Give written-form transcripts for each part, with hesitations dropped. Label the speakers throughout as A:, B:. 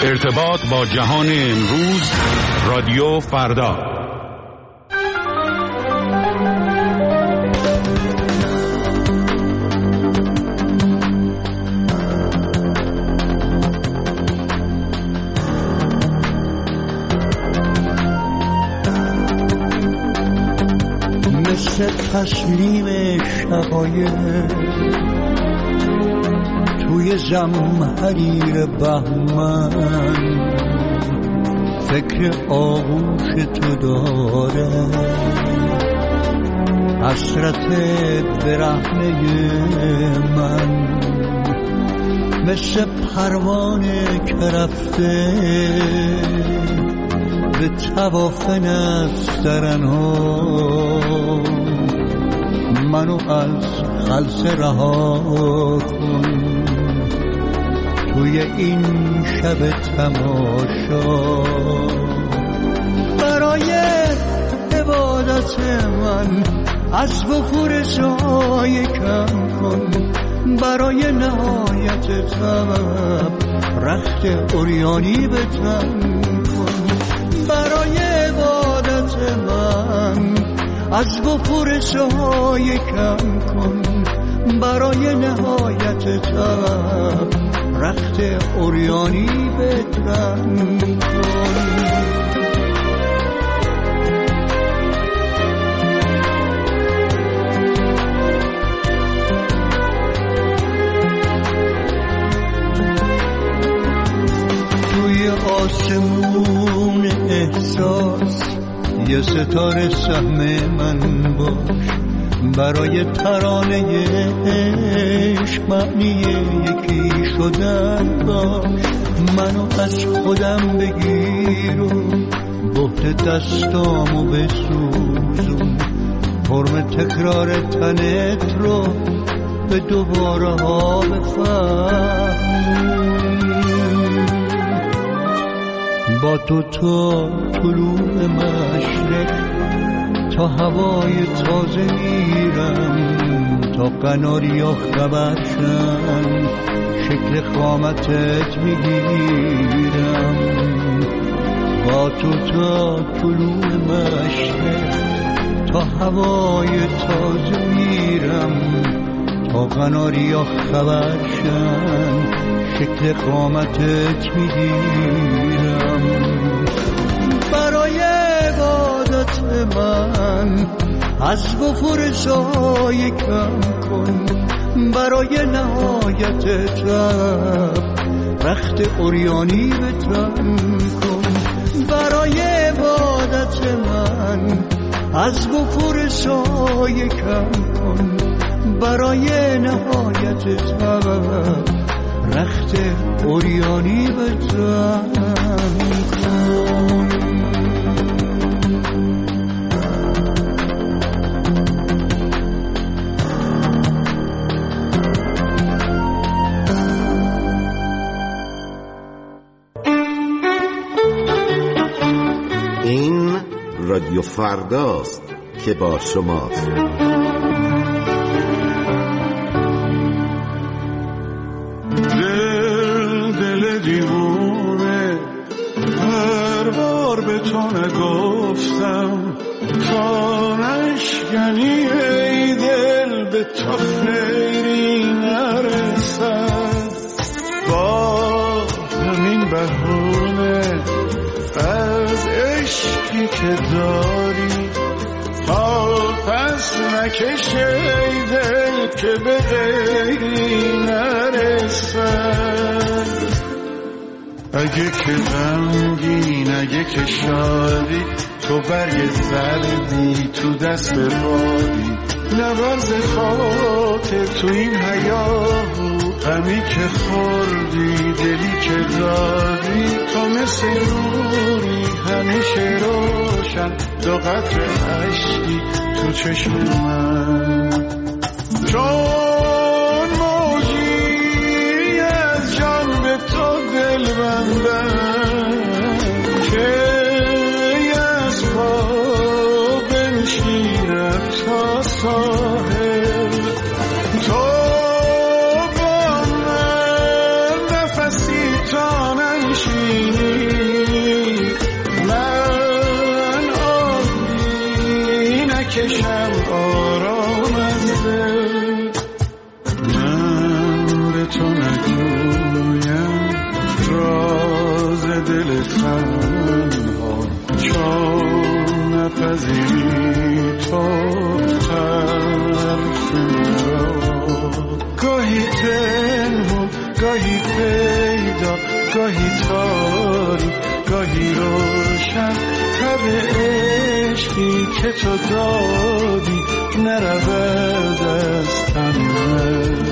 A: ارتباط با جهان امروز، رادیو فردا.
B: مثل تسلیم شقایق توی زمحریر بهمن، فکر آغوش تو داره حسرت برهنه من. مثل پروانه که رفته به طواف نسترنها، منو از خلص رها کن توی این شب تماشا. برای عبادت من از وفور سایه کم کن، برای نهایت طلب رخت عریانی به تن کن. برای عبادت من از وفور سایه کم کن، برای نهایت طلب رخت عریانی به تن کن. توی آسمون احساس یه ستاره سهم من باش، برای ترانه عشق معنی یکی شدن باش. منو از خودم بگیر و بهت دستامو بسوزون، فرم تکرار تنت رو به دوباره ها بفهم. با تو تا طلوع مشرق تا هوای تازه میرم، تا قناریا خبرشن شکل قامتت میگیرم. با تو تا طلوع مشرق تا هوای تازه میرم، تا قناریا خبرشن شکل قامتت میگیرم. برای عبادت من از وفور سایه کم کن، برای نهایت طلب رخت عریانی به تن کن. برای عبادت من از وفور سایه کم کن، برای نهایت طلب رخت عریانی به تن کن.
C: این رادیو فرداست که با شماست.
D: دل دیوونه هر بار به تو نگفتم، تا نشکنی ای دل به تو خیری نرسد. با همین بهونه از عشقی که داری تا پس نکش ای دل که به غیری نرسد. اگه که غمگین اگه که شادی، تو برگ زردی تو دست بادی، نبرز خاطر تو این حیاهو همی که خوردی دلی که دادی. تو مثل نوری همیشه روشن، دو قطره عشقی تو چشم من، چون موجی از جان به تو دل بندم که از پا بنشیند تا ساحل. تو با من نفسی تا ننشیند تنها چون نپذیری تو طرف مرا گاهی پنهون گاهی پیدا گاهی تاری گاهی روشن تب عشقی که تو دادی نرود از تن من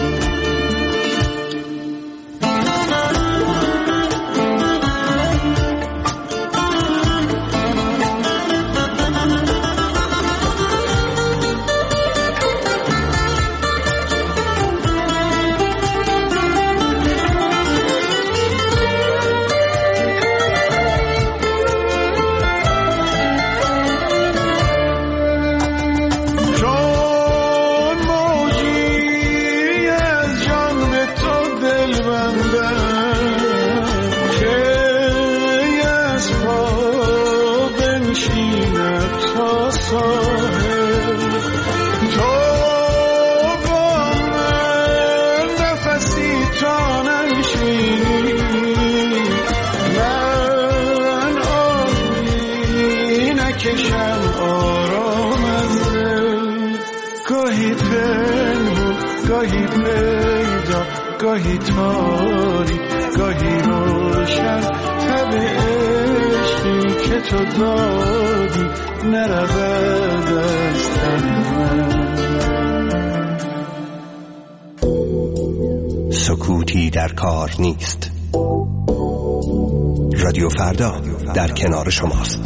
D: گاهی پیدا گاهی تاری گاهی روشن تب عشقی که تو دادی نرود از تن من
E: سکوتی در کار نیست. رادیو فردا در کنار شماست.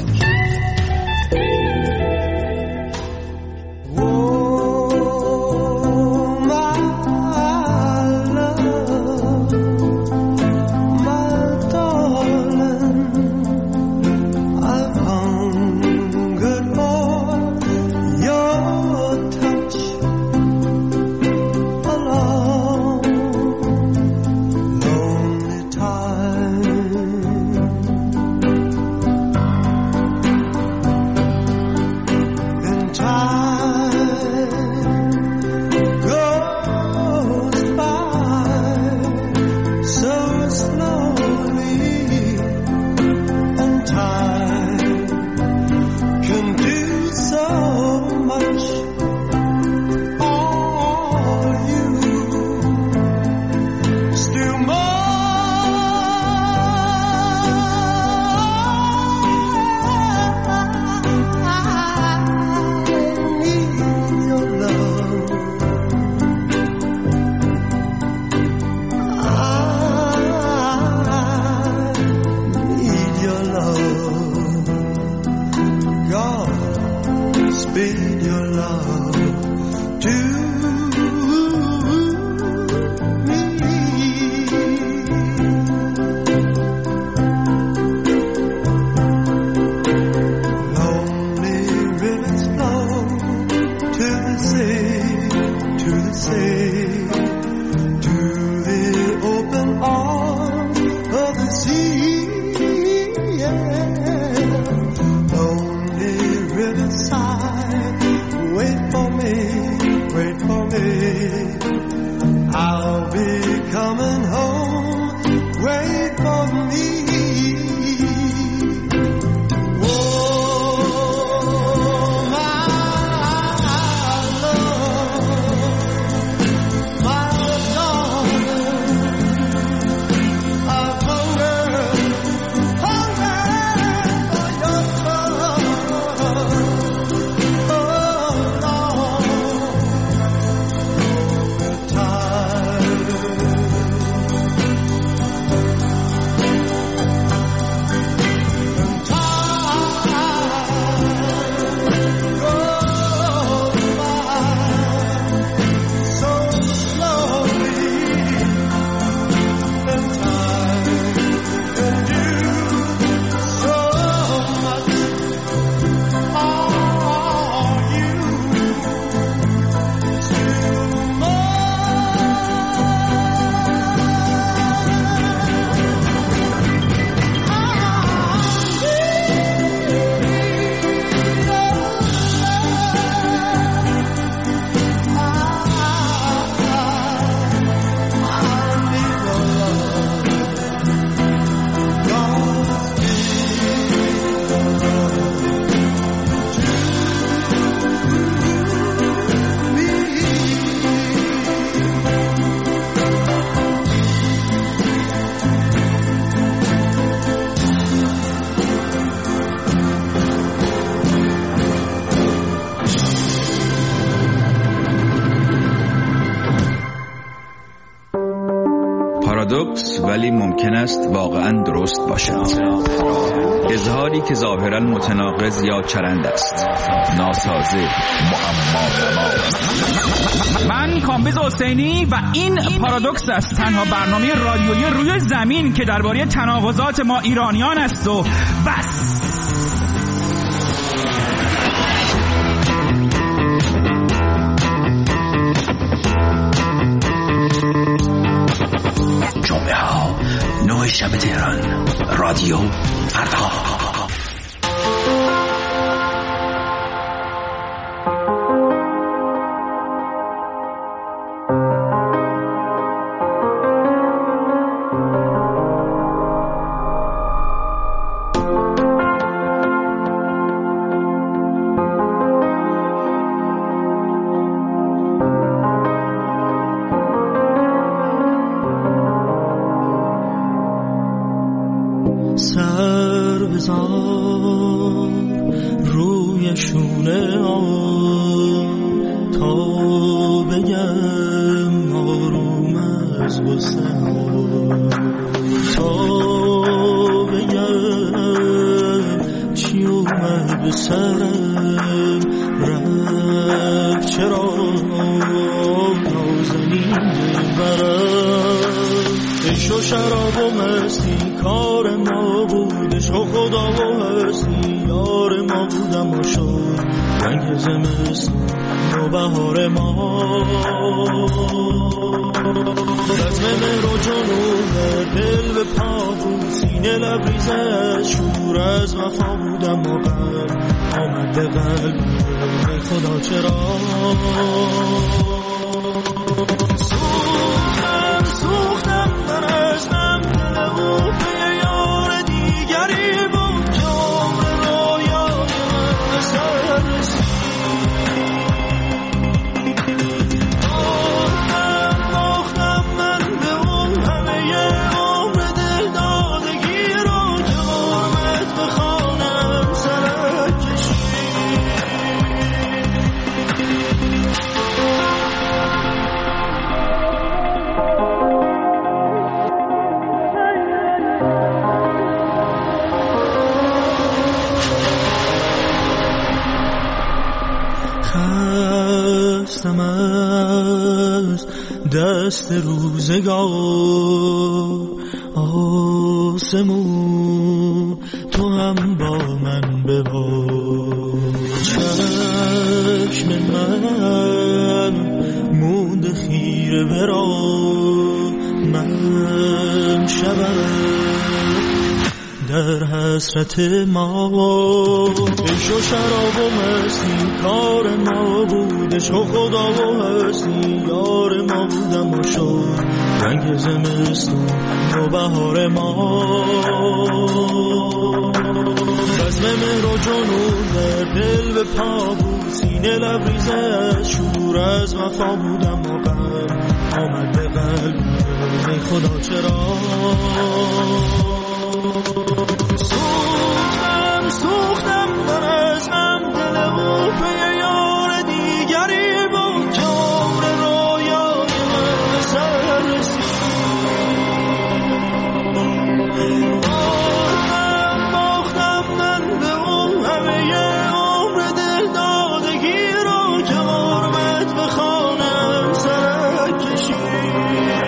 F: پارادوکس ولی ممکن است واقعا درست باشد. اظهاری که ظاهرا متناقض یا چرند است، ناسازه، معما.
G: من کامبیز حسینی و این پارادوکس است، تنها برنامه رادیویی روی زمین که درباره تناقضات ما ایرانیان است و بس.
H: جمعه ها 9 شب تهران، رادیو فردا.
I: سر بزار روی شونه آن تا بگم آروم از غصه تا بگم چی اومد به سرم رفت چرا نازنین برم عشق و شراب و مستی کار ما بود، عشق و خدا و هستی یار ما بودم و شد رنگ زمستون و بهار ما. رزم مهر و جنون دل به پا بود، سینه لبریزه از شور از وفا بودم و قلب آمد به قلب خدا چرا سوختم من ازم دل او به یار دیگری بود که عمر رویای من سر رسید. باختم من به اون همه عمر دل دادگی رو که حرمت به خانم سرک کشید. خستم از دست روزگار، آسمون تو هم با من ببار. چشم من موند خیره برا من شبم در حسرت ما. عشق و شراب و مستی کار ما بود، عشق و خدا و هستی یار ما بودم و شد رنگ زمستون و بهار ما. رزم مهر و جنون دل به پا بود، سینه لبریزه از شور از وفا بودم و قلب آمد به قلب ای خدا چرا سوختم من ازم دل او به یار دیگری بود که عمر رویای من سر رسید. باختم من به اون همه عمر دل دادگی رو که حرمت به خانم سر کشید.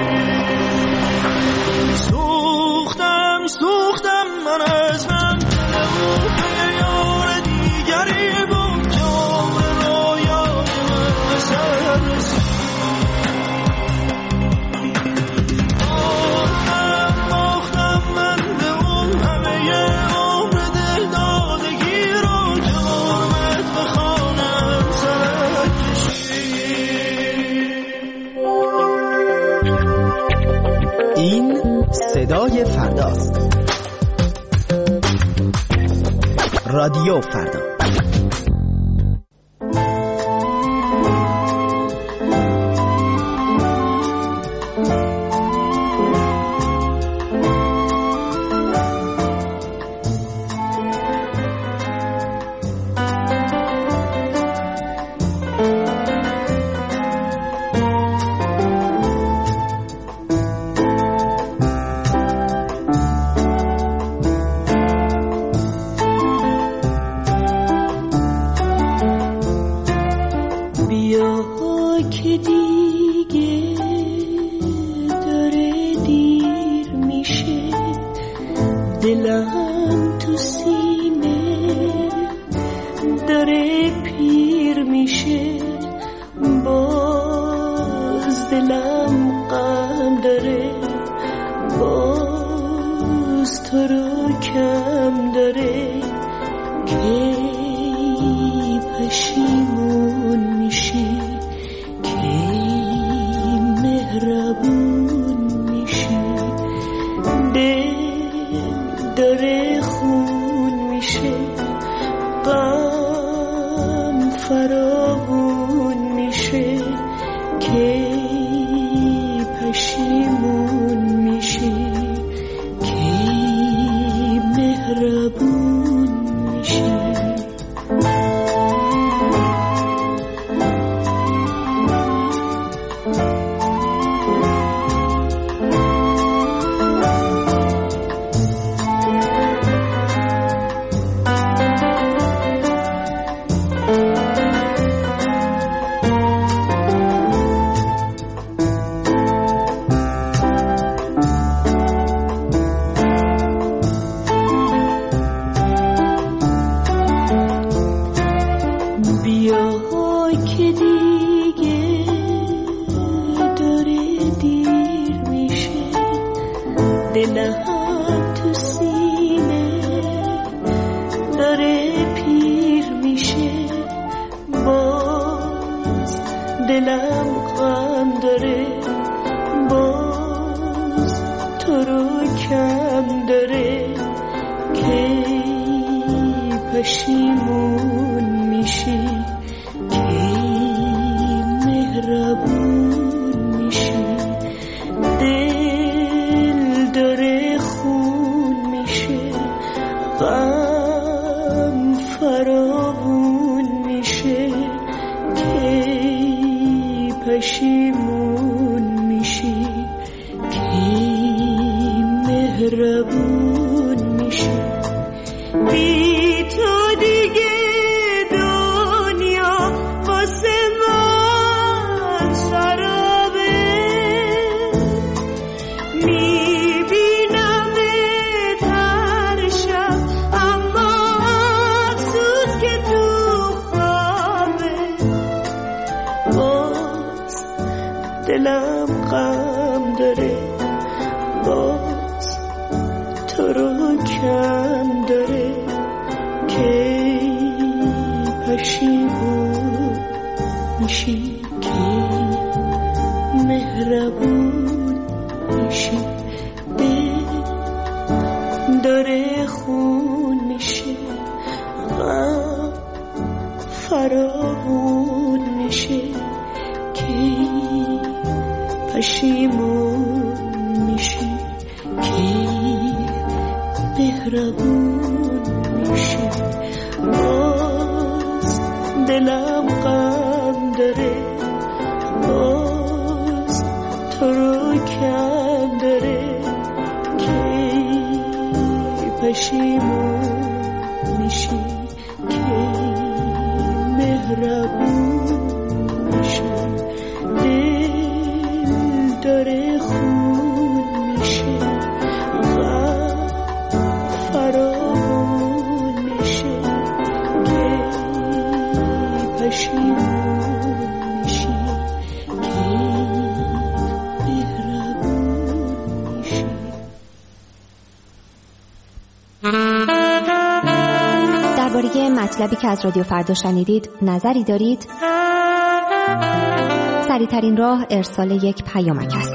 I: سوختم من ازم دل او به یار دیگری بود که عمر رویای من سر رسید. باختم من به اون همه عمر دل دادگی رو که حرمت به خانم سر کشید.
J: این صدای فرداست. رادیو فردا.
K: دلم تو سینه داره پیر میشه، باز دلم غم داره، باز تو رو کم داره. کی پشیمون میشی، کی مهربون میشی، دل داره خون میشه، غم فراوون میشه. کی پشیمون میشی، کی مهربون میشی. پشیمون میشی، کی مهربون میشی، دل داره خون میشه، غم فراوون میشه. کی پشیمون میشی، کی مهربون میشی. بی تو دیگه دنیا واسه من شرابه، میبینم هر شب اما افسوس که تو خوابه. باز دلم غم داره، باز تو رو کم داره. کی پشیمون میشی، کی مهربون میشی، دل داره خون میشه، غم فراوون میشه. کی پشیمون میشی، کی مهربون میشه. باز دلم غم داره، باز تو رو کم داره. کی پشیمون میشی، کی مهربون میشه، دل داره خون میشه، غم فراوون میشه. کی پشیمون میشی، کی مهربون میشی.
L: درباره مطلبی که از رادیو فردا شنیدید نظری دارید؟ سریع‌ترین راه ارسال یک پیامک است.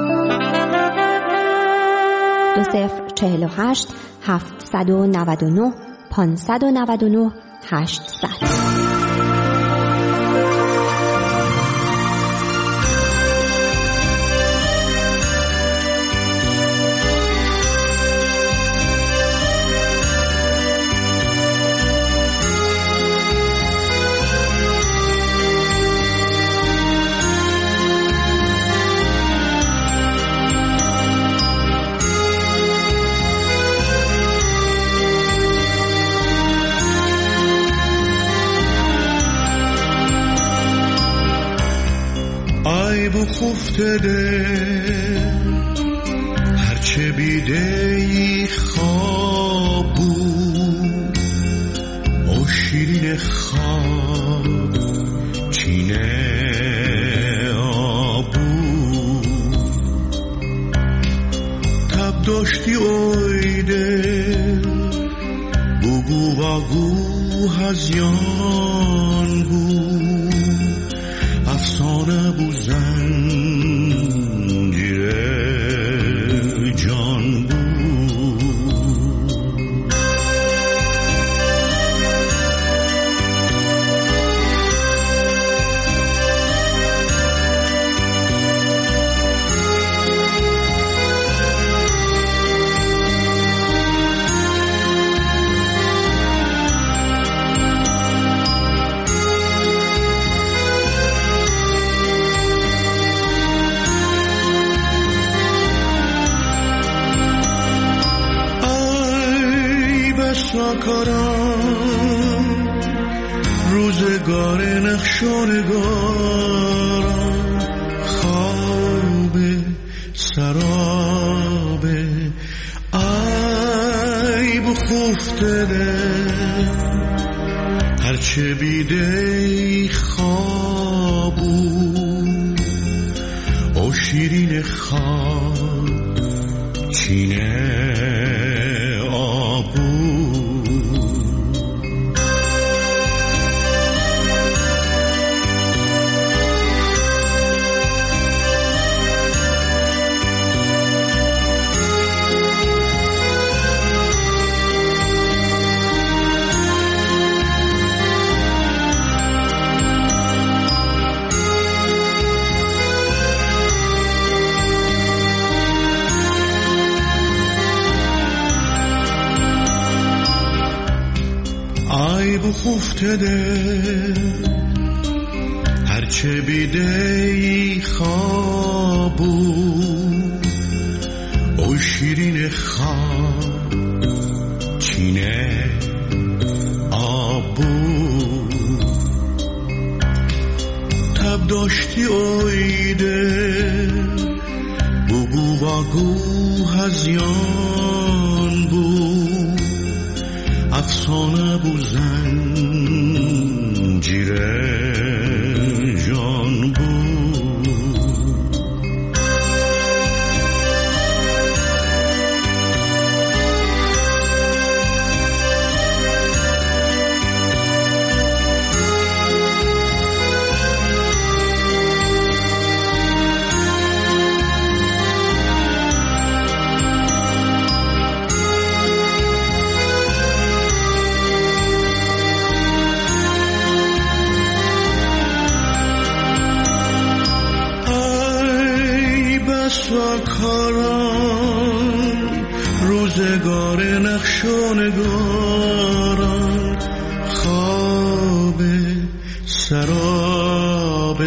L: 2048 799 599 800.
D: افتاده هرچه بیده ای خواه داشتی اویده بگو بگو هزیان بود افسانه بود زنجیر جان بود ساکارم روزگار نقش و نگارم خواب سراب عیب خفته هرچه بیده خوابو او شیرین خواب چینه خفتده هرچه بیده خوابو او شیرین خواب چینه آبو تب داشتی اویده بگو بگو هزیان بود افسانه بود زنجیر جان بود کاران روزگار نقش و نگاران خواب سراب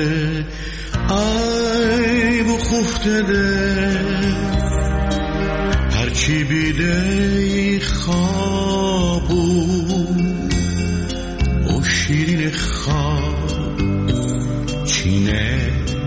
D: عیب خفتده هرچی بیده خوابو او شیرین خواب چینه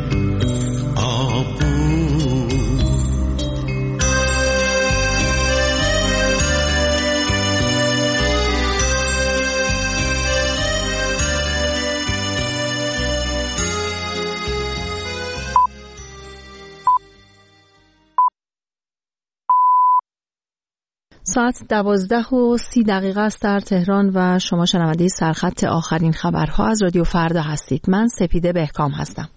M: ساعت 12:30 است در تهران و شما شنونده سرخط آخرین خبرها از رادیو فردا هستید. من سپیده بهکام هستم.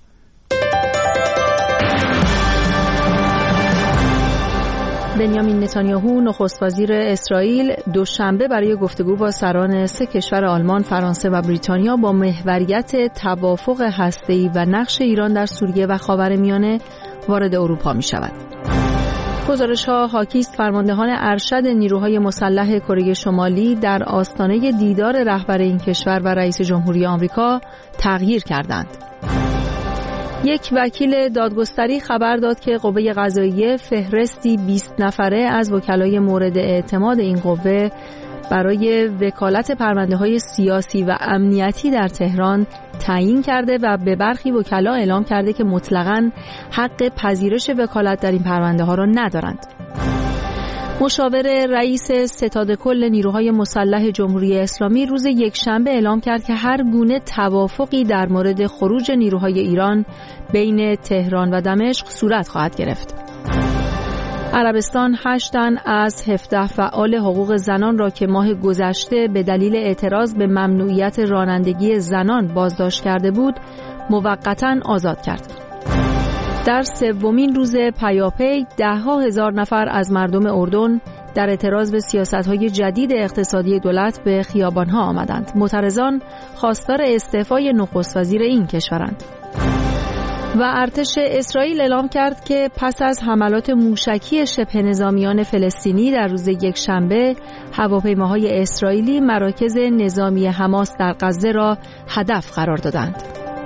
M: بنیامین نتانیاهو نخست وزیر اسرائیل دوشنبه برای گفتگو با سران 3 کشور آلمان، فرانسه و بریتانیا با محوریت توافق هسته‌ای و نقش ایران در سوریه و خاورمیانه وارد اروپا می شود. گزارش‌ها حاکی است فرماندهان ارشد نیروهای مسلح کره شمالی در آستانه دیدار رهبر این کشور و رئیس جمهوری آمریکا تغییر کردند. یک وکیل دادگستری خبر داد که قوه قضاییه فهرستی 20 نفره از وکلای مورد اعتماد این قوه برای وکالت پرونده‌های سیاسی و امنیتی در تهران تعیین کرده و به برخی وکلا اعلام کرده که مطلقاً حق پذیرش وکالت در این پرونده‌ها را ندارند. مشاور رئیس ستاد کل نیروهای مسلح جمهوری اسلامی روز یکشنبه اعلام کرد که هر گونه توافقی در مورد خروج نیروهای ایران بین تهران و دمشق صورت خواهد گرفت. عربستان 8 تن از 17 فعال حقوق زنان را که ماه گذشته به دلیل اعتراض به ممنوعیت رانندگی زنان بازداشت کرده بود، موقتاً آزاد کرد. در سومین روز پیاپی 10,000 نفر از مردم اردن در اعتراض به سیاست‌های جدید اقتصادی دولت به خیابان‌ها آمدند. معترضان خواستار استعفای نخست وزیر این کشورند. و ارتش اسرائیل اعلام کرد که پس از حملات موشکی شبه نظامیان فلسطینی در روز یکشنبه، هواپیماهای اسرائیلی مراکز نظامی حماس در غزه را هدف قرار دادند.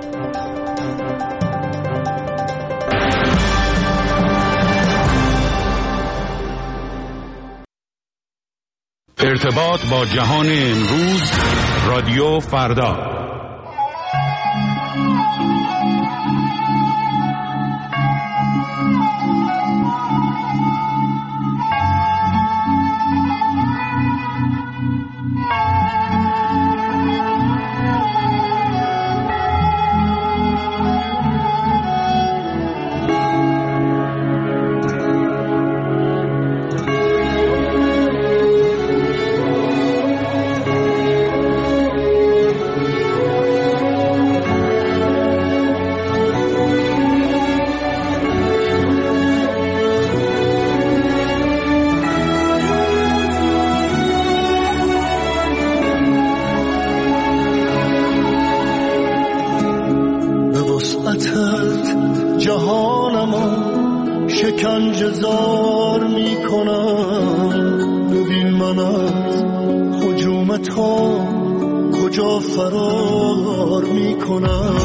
A: ارتباط با جهان امروز، رادیو فردا.
I: شکنجه‌زار میکنم، ببین من از هجومت ها کجا فرار میکنم.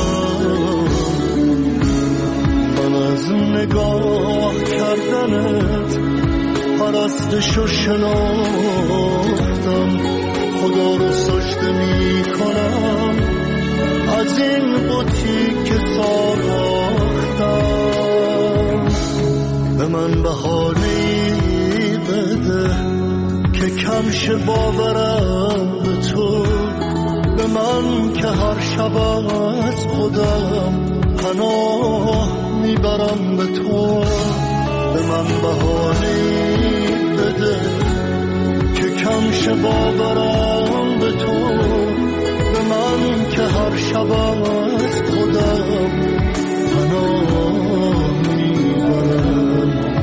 I: من از نگاه کردنت پرستش و شناختم، خدا رو سجده میکنم، از این بوتی که ساختم. به من بهانه‌ای بده که کم شه باورم به تو، به من که هر شب از خودم پناه میبرم به تو. به من بهانه‌ای بده که کم شه باورم به تو، به من که هر شب از خودم پناه میبرم.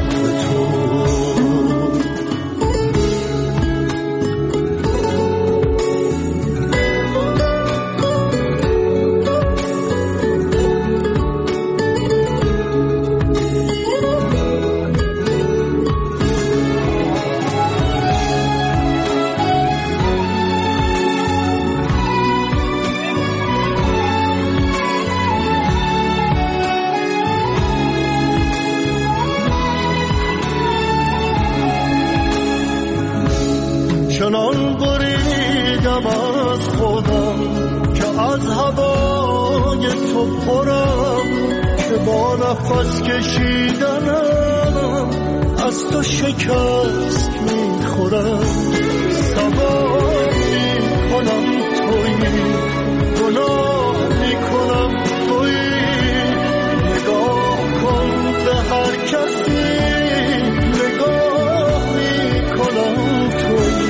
I: چنان بریدم از خودم که از هوای تو پرم، که با نفس کشیدنم از تو شکست میخورم. سوار میکنم تویی، گناه میکنم تویی، نگاه کن به هر کسی، نگاه میکنم تویی.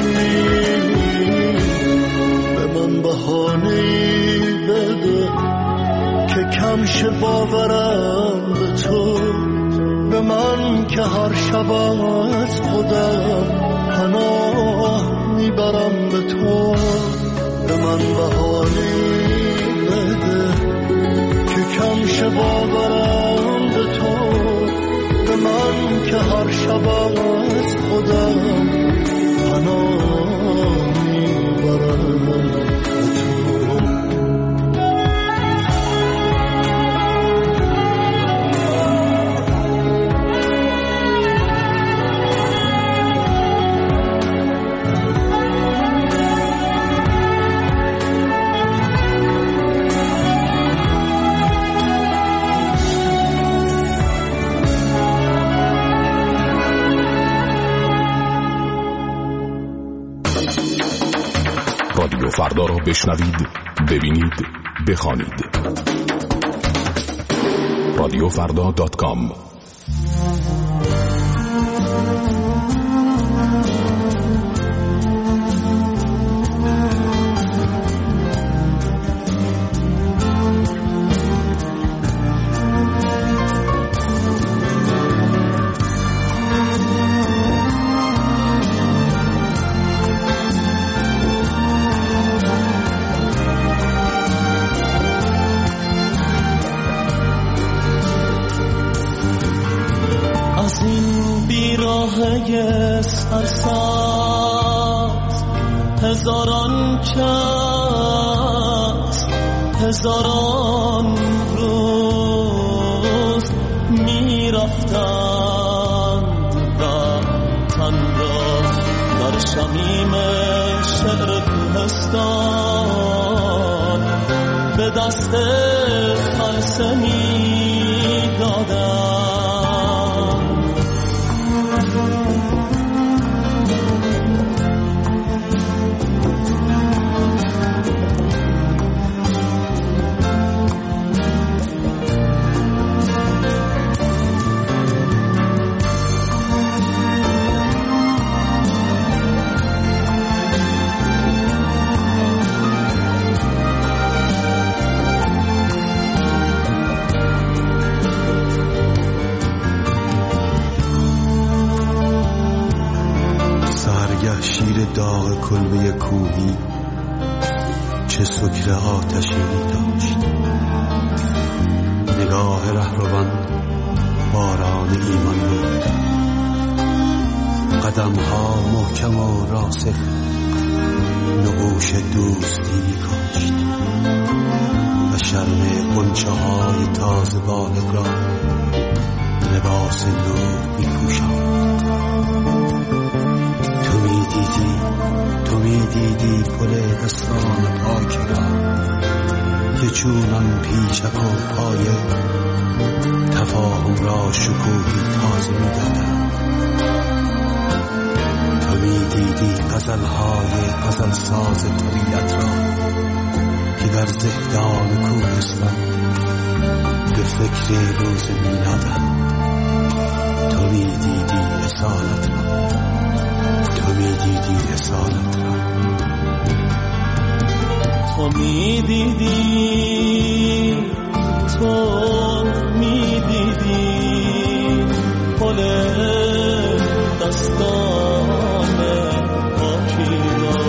I: بهانه‌ای بده که کم شه باورم به تو، به من که هر شب از خودم پناه میبرم به تو. به من بهانه‌ای بده که کم شه باورم به تو، به من که هر شب از خودم پناه میبرم.
N: رادیو فردا را بشنوید، ببینید، بخوانید. رادیوفردا.com
I: سیاهه سرسبز هزاران کس هزاران روز میرفتند و تن را در شمیم شعر کوهستان به دست خلسه میدادند.
O: شیر داغ کلبه کوهی چه سکر آتشی داشت. نگاه رهروان باران ایمان بود، قدمها محکم و راسخ نقوش دوستی کاشت و شرم غنچه های تازه بالغ را لباس نور می‌پوشاند. تو میدیدی پل دستان پاک را که چونان پیچک و پایه تفاهم را شکوهی تازه می‌دادند. تو میدیدی غزل‌های غزلساز طبیعت را که در زهدان کوهستان به فکر روز میلادند. تو میدیدی اصالت را، تو میدیدی اصالت را،
I: تو میدیدی، تو میدیدی پل دستان پاکی را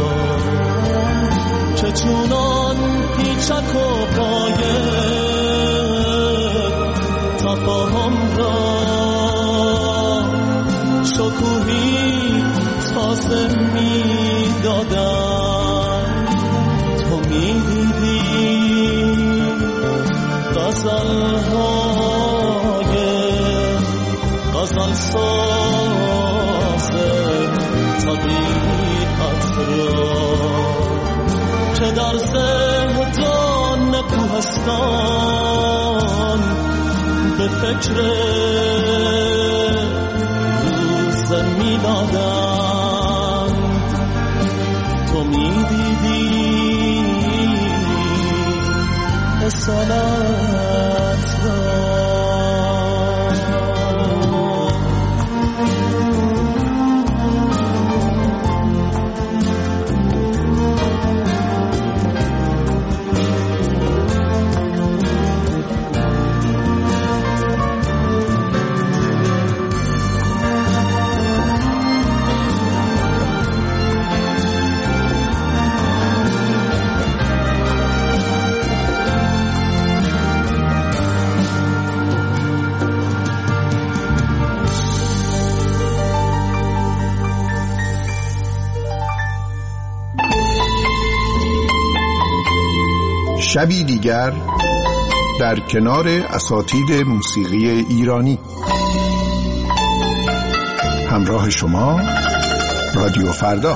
I: که چونان پیچک و پایه تفاهم را شکوهی تازه میدادن. تو میدیدی غزلهای غزلساز طبیعت را که در زهدان کوهستان به فکر روز میلادند. تو میدیدی اصالت را.
P: شبی دیگر در کنار اساتید موسیقی ایرانی. همراه شما رادیو فردا.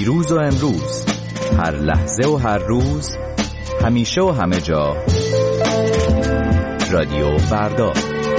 F: دیروز و امروز، هر لحظه و هر روز، همیشه و همه جا. رادیو فردا.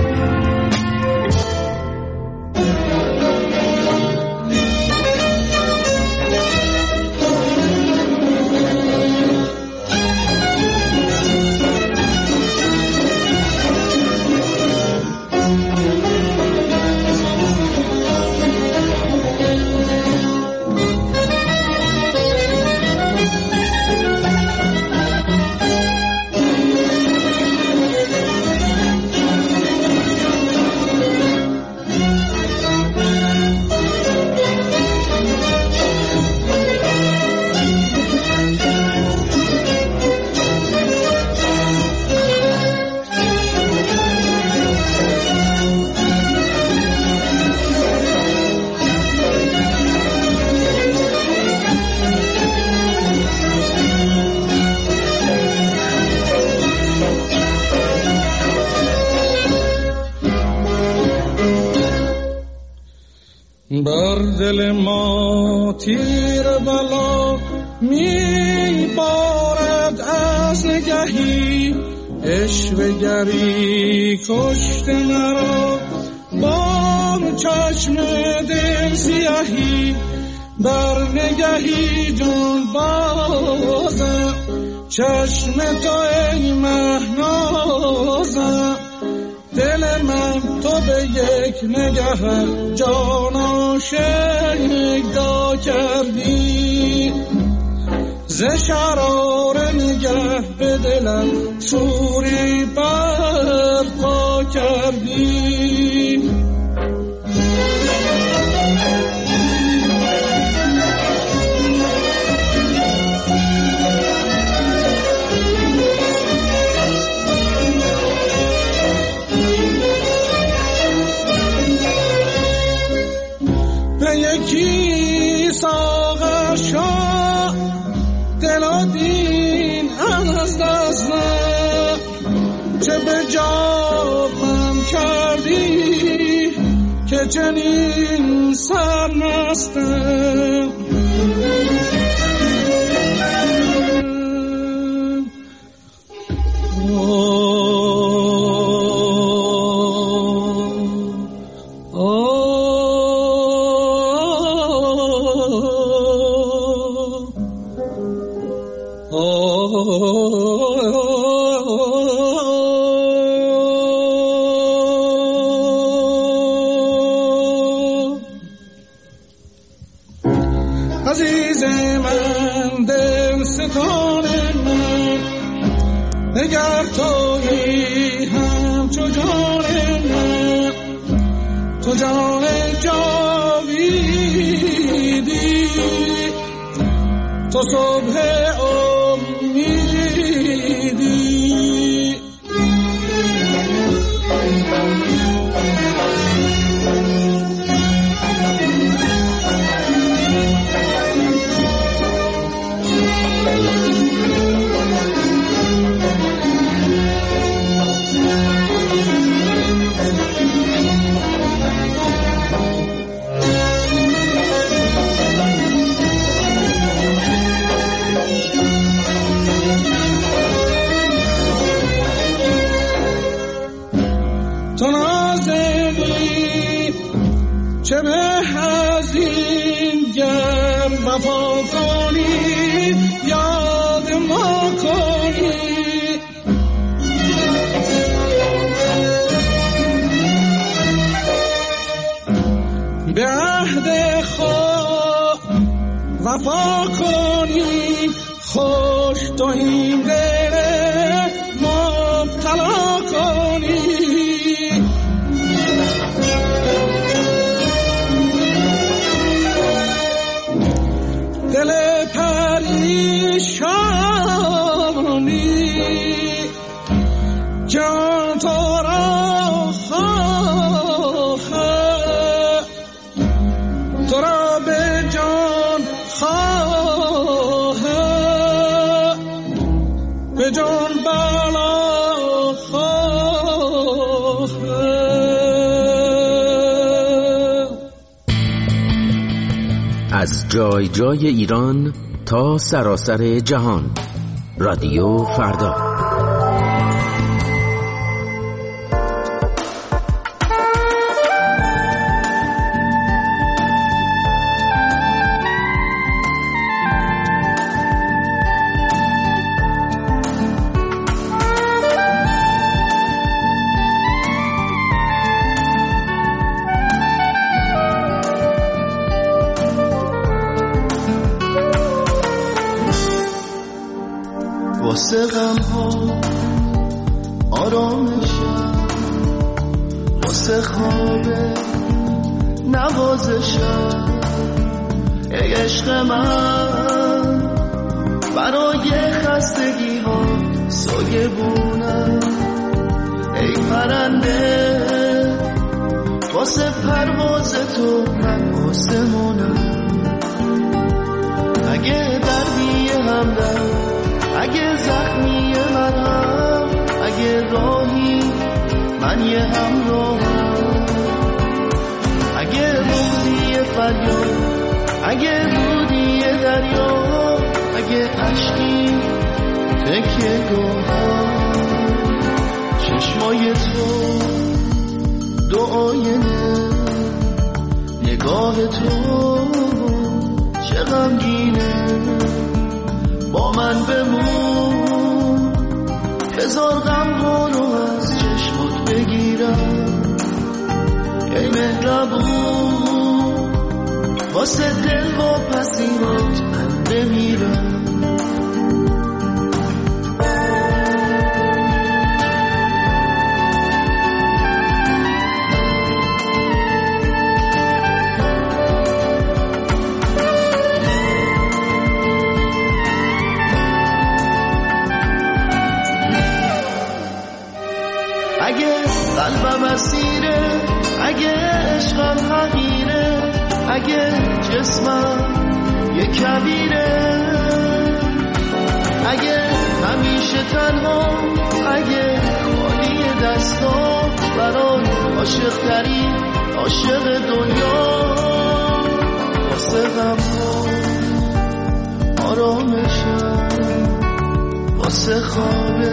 I: بر دل ما تیر بلا می بارد از نگهی، عشوه‌گری کشت مرا با چشم دل سیاهی. بر نگهی جان بازم، چشم تو ای مهنازم. دل من تو به یک نگه جان آشکار کردی. ز شرار نگه به دلم شوری برپا کردی. یکی ساغر شاه دل و دین از دست نه، چه به جابم کردی که چنین سرمستم. عزیز من دل ستان من، نگر تویی همچو جان من، تو جان جاویدی، تو صبح امیدی. تو نازنی چه به هزین گر وفا کنی، یاد ما کنی. به عهد خود وفا کنی، خوش تو این دل مبتلا کنی. دل پریشانی جان تو را خواهد، تو را به جان خواهد، به جان بلا خواهد.
H: از جای جای ایران تا سراسر جهان. رادیو فردا.
I: واسه غم‌ها آرامشم، واسه خواب نوازشم. ای عشق من برای خستگی ها سایه بونم. ای پرنده واسه پرواز تو من آسمونم. اگه دردی همدم، اگه زخمی منم، اگه راهی من یه همراهم، اگه بودی فریاد، اگه بودی دریا، اگه عشقی تکیه گاهم. چشمای تو دو آینه، نگاه تو چه غمگینه. با من بمون، بذار غم رو از چشمات بگیرم. ای مهربون واسه دل و پسیمات من بمیرم. قلبم اسیره، اگه عشقم حقیره، اگه جسمم یه کبیره، اگه همیشه تنها، اگه خالی دستا برای عاشق ترین عاشق دنیا. واسه غم‌ها آرامشم، واسه خواب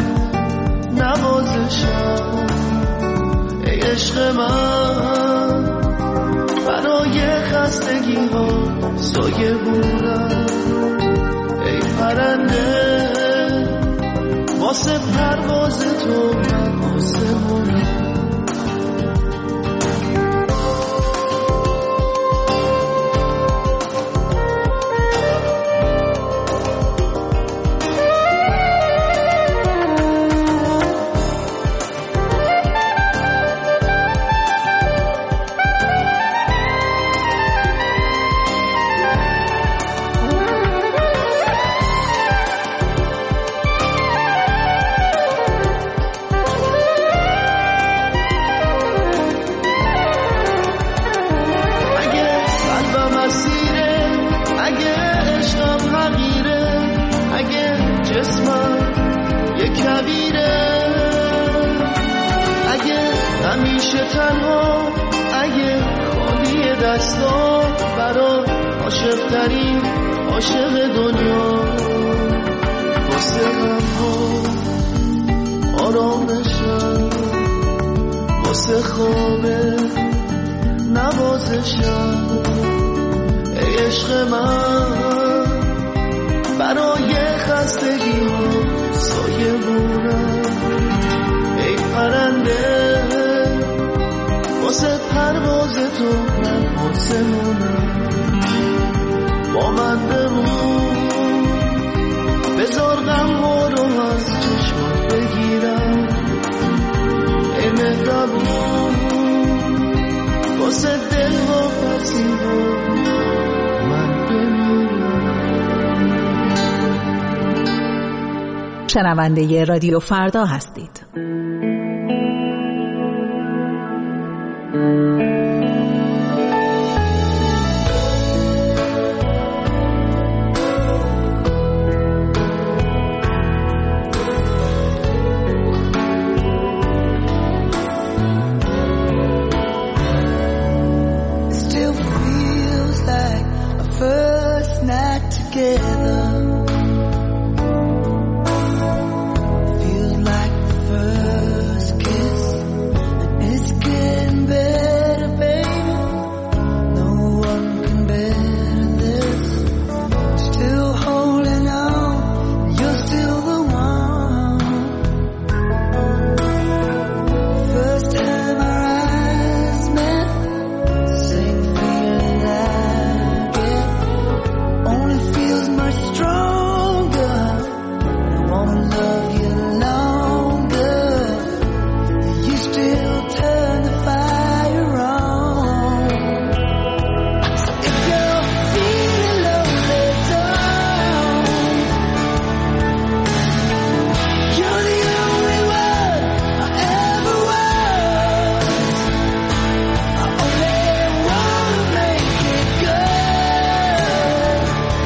I: نوازشم. ای عشق من برای خستگی ها سایه بودم. ای پرنده واسه پرواز تو من آسمونم. عاشق دنیا. واسه غم‌ها آرامشم، واسه خواب نوازشم. ای عشق من برای خستگی ها سایه بونم. ای پرنده واسه پرواز تو من آسمونم. با من بمون، بذار غم رو از چشمات بگیرم. ای مهربون واسه دل و پسیمات من بمیرم.
M: شنونده رادیو فردا هستید.
Q: together. Feels like the first kiss, and it's getting better, baby. No one can better this. Still holding on, you're still the one. First time our eyes met, same feeling I get. Only feels much stronger. I wanna love you longer. You still turn the fire on. So if you're feeling lonely, darling, you're the only one I ever was. I only wanna make it good.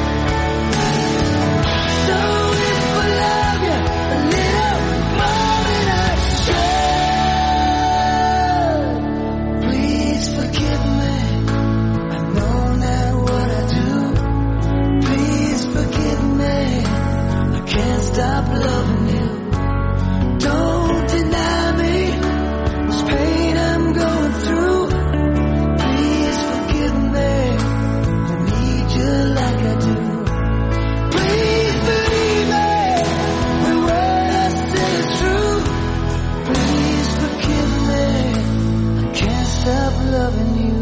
Q: So if I love you a little more than I should, please forgive me. I know now what I do. Please forgive me. I can't stop loving you. Don't deny me this pain I'm going through. Please forgive me. I need you like I do. Please believe me when what I say is true. Please forgive me. I can't stop loving you.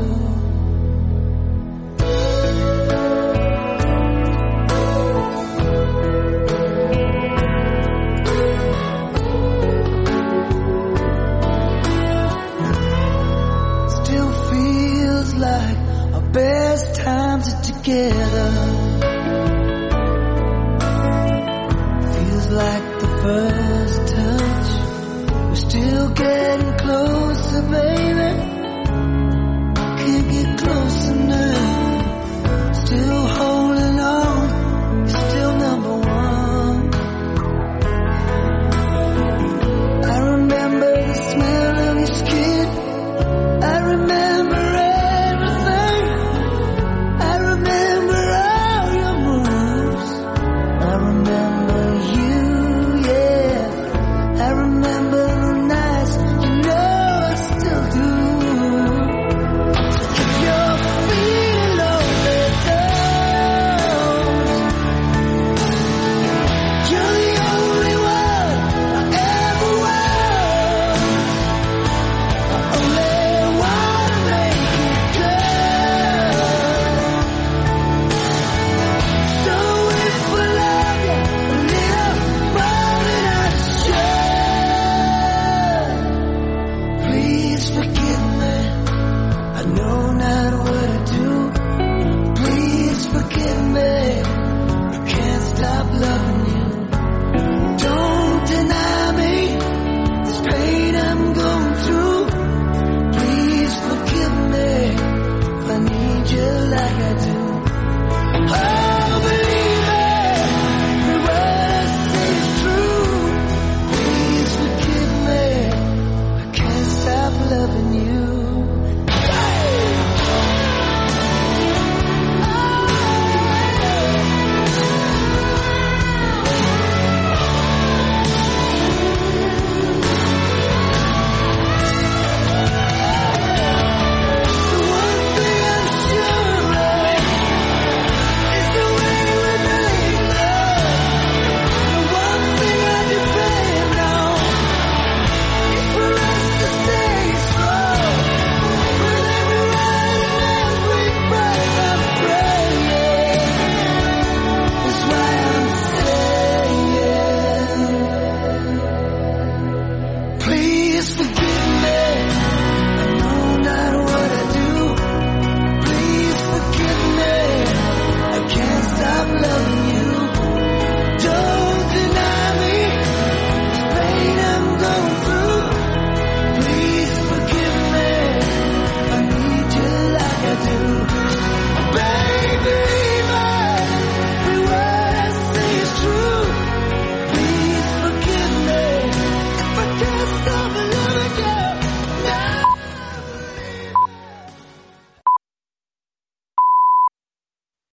Q: Still feels like our best times are together. Feels like the first touch. We're still getting closer, baby.